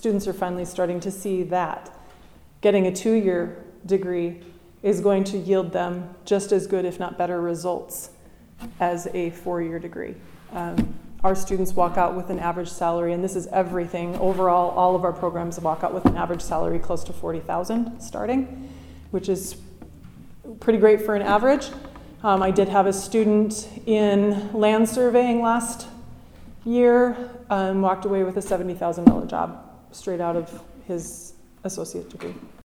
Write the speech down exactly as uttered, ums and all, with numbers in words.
students are finally starting to see that getting a two-year degree is going to yield them just as good, if not better, results as a four-year degree. Um, our students walk out with an average salary, and this is everything. Overall, all of our programs walk out with an average salary close to forty thousand dollars starting, which is pretty great for an average. Um, I did have a student in land surveying last year, um, walked away with a seventy thousand dollars job straight out of his associate degree.